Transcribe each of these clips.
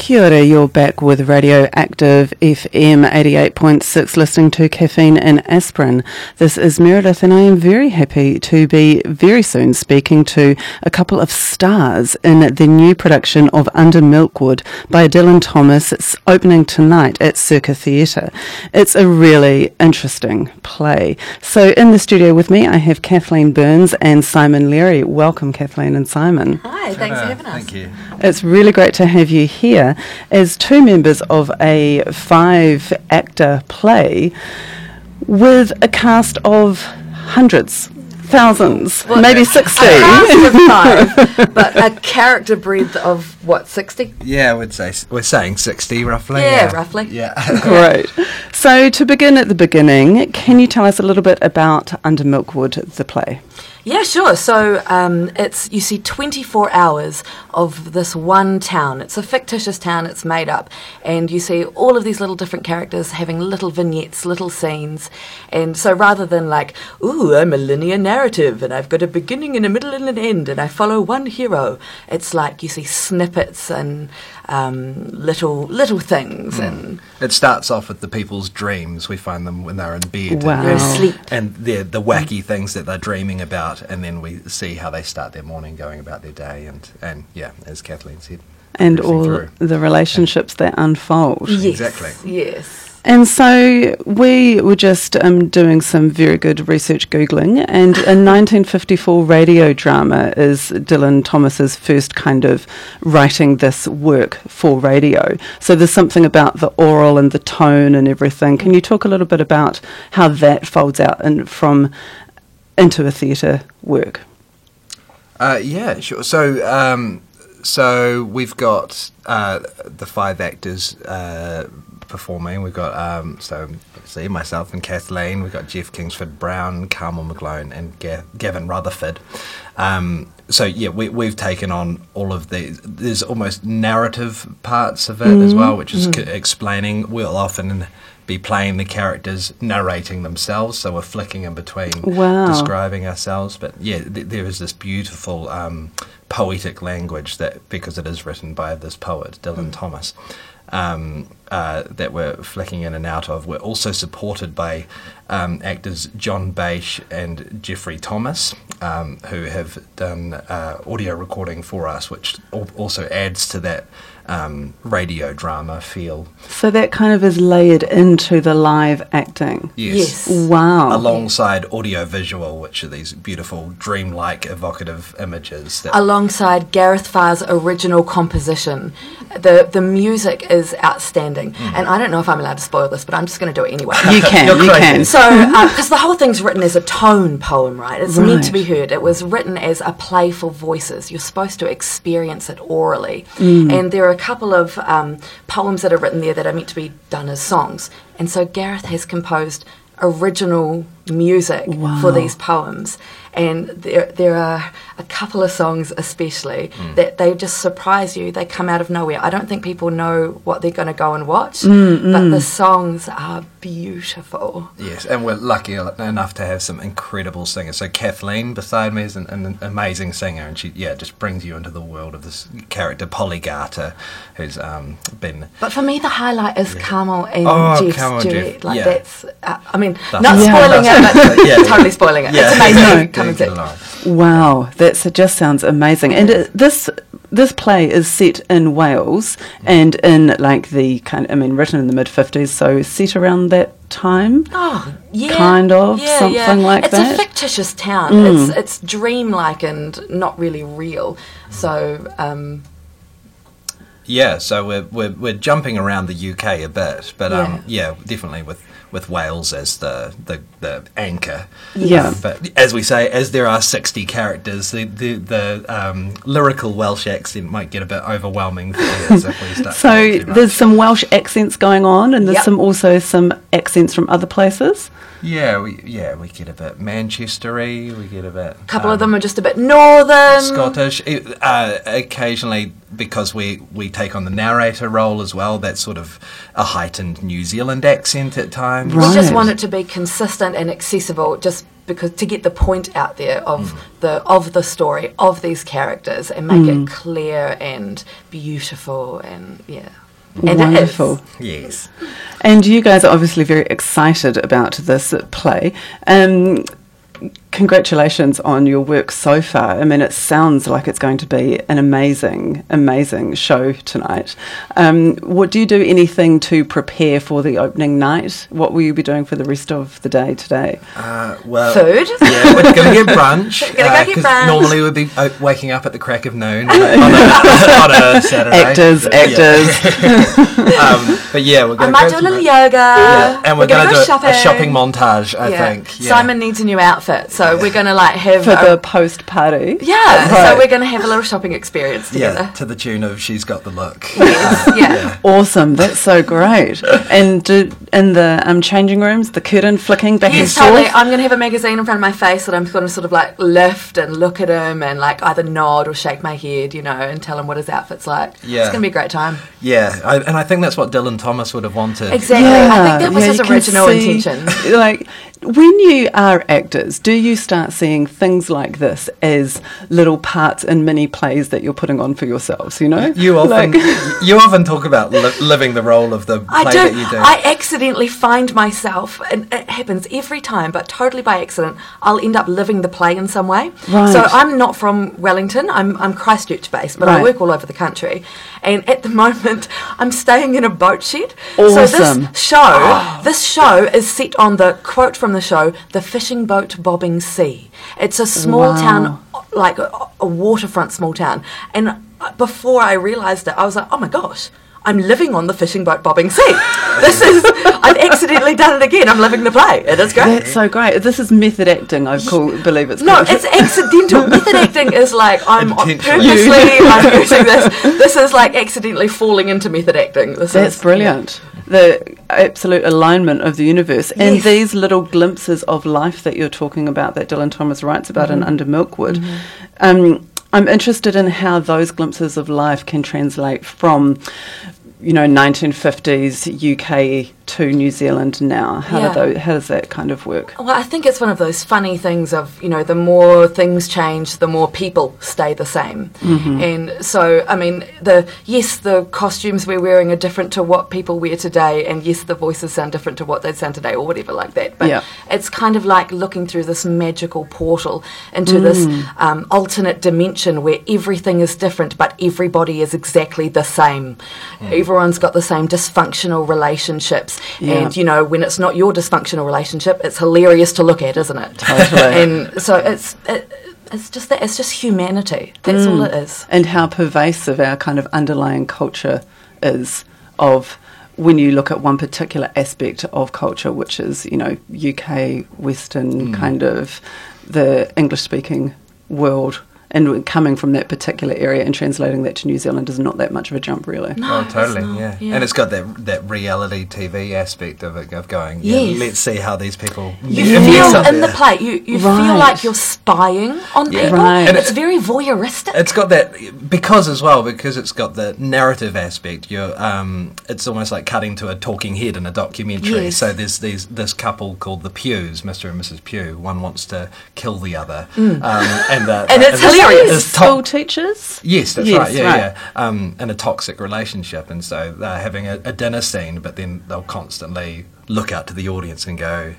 Kia ora, you're back with Radioactive FM 88.6, listening to Caffeine and Aspirin. This is Meredith, and I am very happy to be very soon speaking to a couple of stars in the new production of Under Milkwood by Dylan Thomas. It's opening tonight at Circa Theatre. It's a really interesting play. So in the studio with me, I have Kathleen Burns and Simon Leary. Welcome, Kathleen and Simon. Hi, thanks for having us. Thank you. It's really great to have you here as two members of a 5-actor play with a cast of hundreds, thousands, well, maybe 60. A cast of 5, but a character breadth of, 60? Yeah, we're saying 60 roughly. Yeah, roughly. Yeah. Great. So to begin at the beginning, can you tell us a little bit about Under Milkwood, the play? Yeah, sure. So you see 24 hours of this one town. It's a fictitious town, it's made up. And you see all of these little different characters having little vignettes, little scenes. And so rather than like, ooh, I'm a linear narrative and I've got a beginning and a middle and an end and I follow one hero, it's like you see snippets and little things. And it starts off with the people's dreams. We find them when they're in bed. Wow. they're asleep. And the wacky things that they're dreaming about, and then we see how they start their morning going about their day, and yeah, as Kathleen said. And progressing all through. the relationships that unfold. Yes, Exactly. Yes. And so we were just doing some very good research Googling, and a 1954 radio drama is Dylan Thomas's first kind of writing this work for radio. So there's something about the oral and the tone and everything. Can you talk a little bit about how that folds out into a theatre work? Yeah, sure. So we've got the 5 actors performing. We've got myself and Kathleen. We've got Jeff Kingsford Brown, Carmel McGlone, and Gavin Rutherford. We've taken on all of these. There's almost narrative parts of it as well, which is explaining. We'll often be playing the characters narrating themselves, so we're flicking in between describing ourselves. But yeah, there is this beautiful poetic language that, because it is written by this poet Dylan Thomas, that we're flicking in and out of. We're also supported by actors John Bache and Jeffrey Thomas, who have done audio recording for us, which also adds to that radio drama feel. So that kind of is layered into the live acting. Yes. Wow. Alongside audio visual, which are these beautiful, dreamlike, evocative images. Alongside Gareth Farr's original composition. The music is outstanding. And I don't know if I'm allowed to spoil this, but I'm just going to do it anyway. You can. So, because the whole thing's written as a tone poem, right? It's meant to be heard. It was written as a play for voices. You're supposed to experience it orally. And there are a couple of poems that are written there that are meant to be done as songs. And so Gareth has composed original music for these poems. And there are a couple of songs especially that they just surprise you. They come out of nowhere. I don't think people know what they're going to go and watch, but the songs are beautiful. Yes, and we're lucky enough to have some incredible singers. So Kathleen beside me is an amazing singer, and she just brings you into the world of this character, Polly Garter, who's been... But for me, the highlight is Carmel and Jeff's duet. Jeff. That's... not spoiling it, but totally spoiling it. It's amazing. Come and see. Wow, it just sounds amazing. And this play is set in Wales and in like the written in the mid-50s, so set around that time. Oh, yeah. Kind of, something like that. It's a fictitious town. It's dreamlike and not really real. So, so we're jumping around the UK a bit, but definitely with Wales as the anchor. Yeah. But as we say, as there are 60 characters, the lyrical Welsh accent might get a bit overwhelming for us if we start. So there's some Welsh accents going on, and there's also some accents from other places? Yeah, we get a bit Manchestery, we get a bit... A couple of them are just a bit northern. Scottish. Occasionally, because we take on the narrator role as well, that's sort of a heightened New Zealand accent at times. We just want it to be consistent and accessible, just because to get the point out there of the story of these characters and make it clear and beautiful and And wonderful. Yes. And you guys are obviously very excited about this play. Congratulations on your work so far. I mean, it sounds like it's going to be an amazing, amazing show tonight. Do you do anything to prepare for the opening night? What will you be doing for the rest of the day today? Food. Yeah, we're going to get brunch. Brunch. Normally we'd be waking up at the crack of noon on a Saturday. Actors. But yeah, we're going I might do a little yoga. Yeah. And we're going to do shopping. a shopping montage, I think. Yeah. Simon needs a new outfit, so we're going to have... For the post-party? Yeah, right. So we're going to have a little shopping experience together. Yeah, to the tune of She's Got the Look. Yes, Awesome, that's so great. And in the changing rooms, the curtain flicking back and forth? Totally. I'm going to have a magazine in front of my face that I'm going to sort of like lift and look at him and like either nod or shake my head, and tell him what his outfit's like. Yeah. It's going to be a great time. Yeah, and I think that's what Dylan Thomas would have wanted. Exactly. I think that was his original intention. Like, when you are actors, do you start seeing things like this as little parts in mini plays that you're putting on for yourselves, You often talk about living the role of the play that you do. I accidentally find myself, and it happens every time, but totally by accident, I'll end up living the play in some way. Right. So I'm not from Wellington, I'm Christchurch based, but I work all over the country. And at the moment, I'm staying in a boat shed. Awesome. So this show is set on the quote from the show, the fishing boat bobbing sea. It's a small town, like a waterfront small town. And before I realised it, I was like, oh my gosh, I'm living on the fishing boat bobbing sea. I've accidentally done it again. I'm living the play. It is great. That's so great. This is method acting, believe it's No, called. it's accidental. Method acting is like I'm Intentionally. I'm using this. This is like accidentally falling into method acting. That's brilliant. The absolute alignment of the universe. And these little glimpses of life that you're talking about, that Dylan Thomas writes about in Under Milkwood, I'm interested in how those glimpses of life can translate from 1950s UK to New Zealand now. How does that kind of work? Well, I think it's one of those funny things of, the more things change, the more people stay the same. And so, I mean, the costumes we're wearing are different to what people wear today, and yes, the voices sound different to what they sound today, or whatever like that. But it's kind of like looking through this magical portal into this alternate dimension where everything is different, but everybody is exactly the same. Everyone's got the same dysfunctional relationships. And, when it's not your dysfunctional relationship, it's hilarious to look at, isn't it? Totally. And so it's just that. It's just humanity. That's all it is. And how pervasive our kind of underlying culture is of when you look at one particular aspect of culture, which is, UK, Western, kind of the English-speaking world. And coming from that particular area and translating that to New Zealand is not that much of a jump, really. No, totally, yeah. And it's got that reality TV aspect of it, of going, let's see how these people... You feel in the play, you feel like you're spying on people. Right. And it's very voyeuristic. It's got that, because it's got the narrative aspect, it's almost like cutting to a talking head in a documentary. Yes. So there's this couple called the Pews, Mr. and Mrs. Pew. One wants to kill the other. And it's hilarious. School teachers? Yes, that's right. Yeah. In a toxic relationship, and so they're having a dinner scene, but then they'll constantly look out to the audience and go,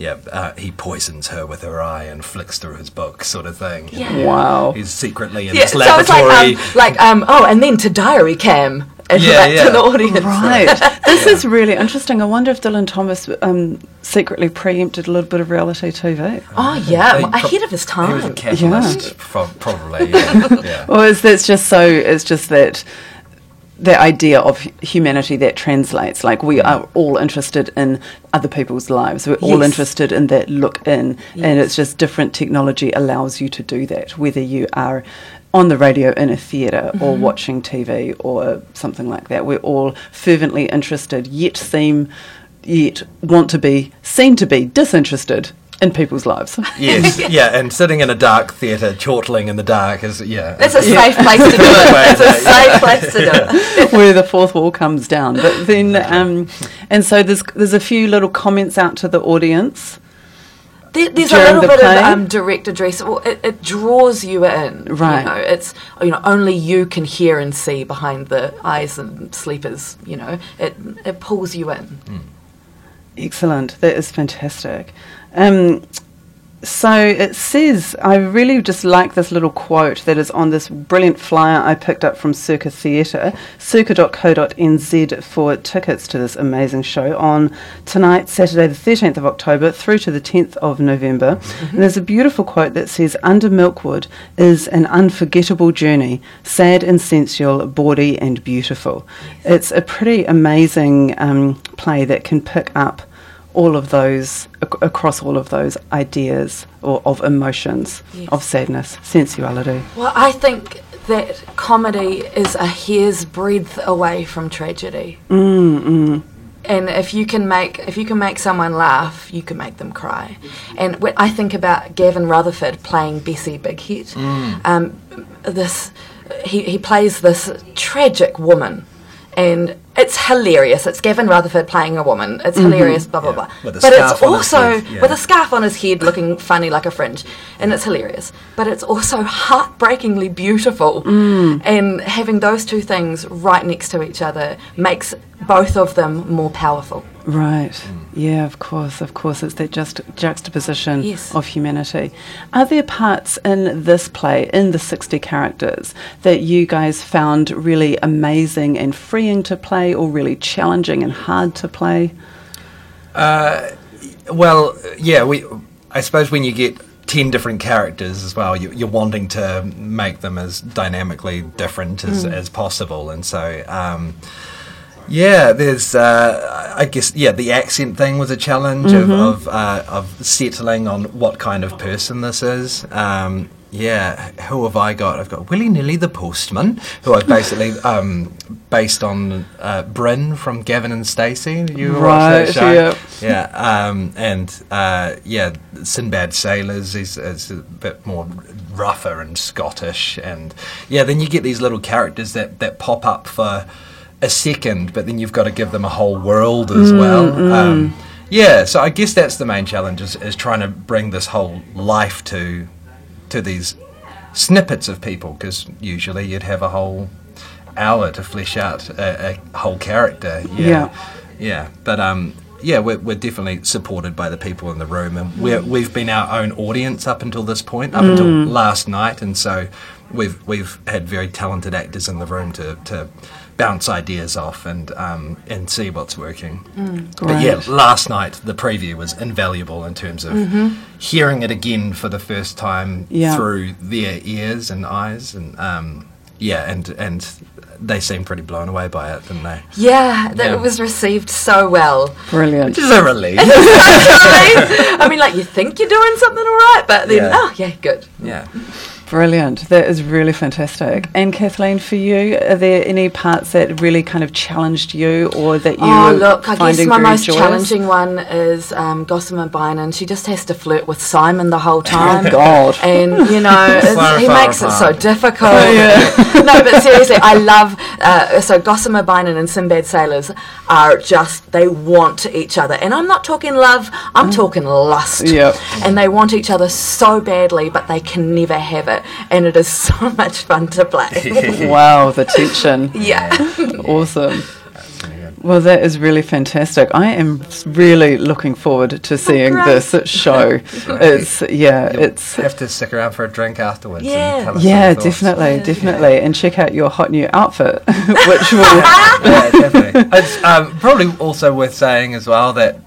he poisons her with her eye and flicks through his book, sort of thing. Yeah. Wow. He's secretly in this So laboratory. it's and then to diary cam. And back to the audience. Right. This is really interesting. I wonder if Dylan Thomas secretly preempted a little bit of reality TV. Oh, yeah. Ahead of his time. He was a catalyst, probably. Yeah. Well, it's just that the idea of humanity that translates. Like, we are all interested in other people's lives. We're all interested in that look in. And it's just different technology allows you to do that, whether you are on the radio in a theatre or watching TV or something like that. We're all fervently interested, yet seem yet want to be seen to be disinterested in people's lives. Yes, yeah, and sitting in a dark theatre, chortling in the dark is, It's a safe place to do it. It's a safe place to do it. Where the fourth wall comes down. But then, and so there's a few little comments out to the audience. There's a little bit of direct address. Well, it draws you in. Right. It's only you can hear and see behind the eyes and sleepers. It pulls you in. Excellent. That is fantastic. So it says, I really just like this little quote that is on this brilliant flyer I picked up from Circa Theatre, circa.co.nz for tickets to this amazing show on tonight, Saturday the 13th of October through to the 10th of November. Mm-hmm. And there's a beautiful quote that says, Under Milkwood is an unforgettable journey, sad and sensual, bawdy and beautiful. It's a pretty amazing play that can pick up all of those, across all of those ideas or of emotions, yes, of sadness, sensuality. Well, I think that comedy is a hair's breadth away from tragedy. And if you can make someone laugh, you can make them cry. And when I think about Gavin Rutherford playing Bessie Bighead, he plays this tragic woman. And it's hilarious. It's Gavin Rutherford playing a woman. It's hilarious, blah, blah, blah. But it's also with a scarf on his head looking funny like a fringe. And it's hilarious. But it's also heartbreakingly beautiful. And having those two things right next to each other makes both of them more powerful. Right. Yeah, of course. It's that juxtaposition, yes, of humanity. Are there parts in this play, in the 60 characters, that you guys found really amazing and freeing to play, or really challenging and hard to play? Well, yeah, I suppose when you get 10 different characters as well, you're wanting to make them as dynamically different as possible. And so... yeah, there's, I guess, the accent thing was a challenge of settling on what kind of person this is. Who have I got? I've got Willy Nilly the Postman, who I've basically based on Bryn from Gavin and Stacey. You watched that show? Yeah. Sinbad Sailors is a bit more rougher and Scottish. And, then you get these little characters that pop up for a second, but then you've got to give them a whole world as well. So I guess that's the main challenge is trying to bring this whole life to these snippets of people, because usually you'd have a whole hour to flesh out a whole character. But we're definitely supported by the people in the room, and we've been our own audience up until this point, up until last night, and so we've had very talented actors in the room to bounce ideas off and see what's working. But last night the preview was invaluable in terms of hearing it again for the first time through their ears and eyes, and and they seemed pretty blown away by it, didn't they? It was received so well. Brilliant. Which is a relief. I mean, like, you think you're doing something all right, but then good. Brilliant. That is really fantastic. And Kathleen, for you, are there any parts that really kind of challenged you, or that you I guess my most challenging one is Gossamer Bynum. She just has to flirt with Simon the whole time. Oh, God. And, he makes it so difficult. No, but seriously, I love... so Gossamer Bynum and Sinbad Sailors are just... They want each other. And I'm not talking love, I'm talking lust. Yep. And they want each other so badly, but they can never have it. And it is so much fun to play. Wow, the tension. Awesome. Well, that is really fantastic. I am really looking forward to seeing this show. It's have to stick around for a drink afterwards. Yeah, and tell us definitely, and check out your hot new outfit, which will. Definitely. It's probably also worth saying as well that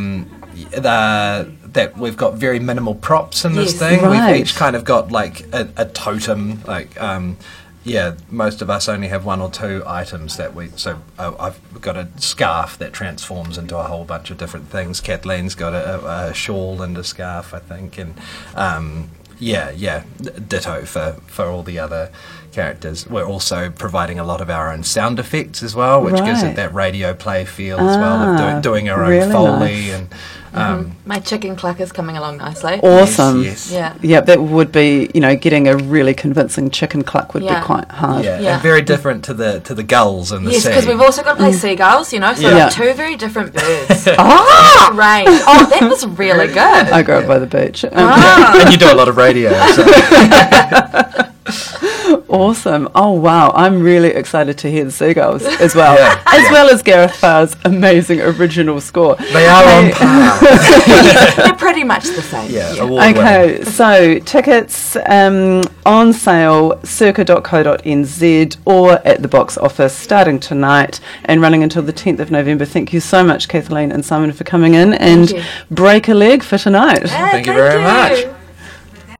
that we've got very minimal props in this thing. Right. We've each kind of got like a totem, like most of us only have one or two items that I've got a scarf that transforms into a whole bunch of different things. Kathleen's got a shawl and a scarf, I think, and Ditto for all the other characters. We're also providing a lot of our own sound effects as well, which gives it that radio play feel as well, of doing our own Foley. Nice. And my chicken cluck is coming along nicely. Awesome. Yes. Yeah, that would be, getting a really convincing chicken cluck would be quite hard. And very different to the gulls in the sea. Yes, because we've also got to play seagulls, so two very different birds. Range. Oh, that was really good. I grew up by the beach. And you do a lot of radio. So. Awesome. Oh, wow. I'm really excited to hear the Seagulls as well. As well as Gareth Farr's amazing original score. They are on par. They're pretty much the same. Okay, so tickets on sale circa.co.nz or at the box office starting tonight and running until the 10th of November. Thank you so much, Kathleen and Simon, for coming in and break a leg for tonight. Thank you very much.